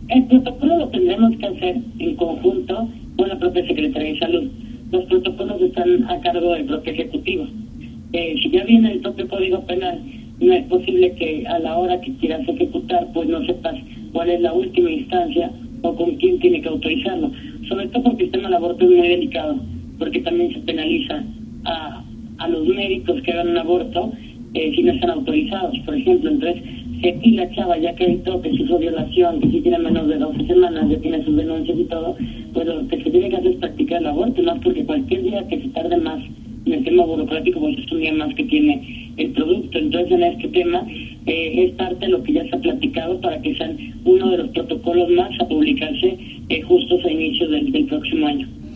El protocolo lo tendremos que hacer en conjunto con la propia Secretaría de Salud. Los protocolos están a cargo del propio Ejecutivo. Si ya viene el propio Código Penal, no es posible que a la hora que quieras ejecutar, pues no sepas cuál es la última instancia o con quién tiene que autorizarlo. Sobre todo porque el tema del aborto es muy delicado, porque también se penaliza a los médicos que hagan un aborto si no están autorizados, por ejemplo. Entonces, si aquí la chava ya acreditó que sufrió violación, que si tiene menos de 12 semanas, ya tiene sus denuncias y todo, pues lo que se tiene que hacer es practicar el aborto, más porque cualquier día que se tarde más en el tema burocrático, pues es un día más que tiene el producto. Entonces, en este tema es parte de lo que ya se ha platicado para que sean uno de los protocolos más a publicarse justos a inicios del próximo año.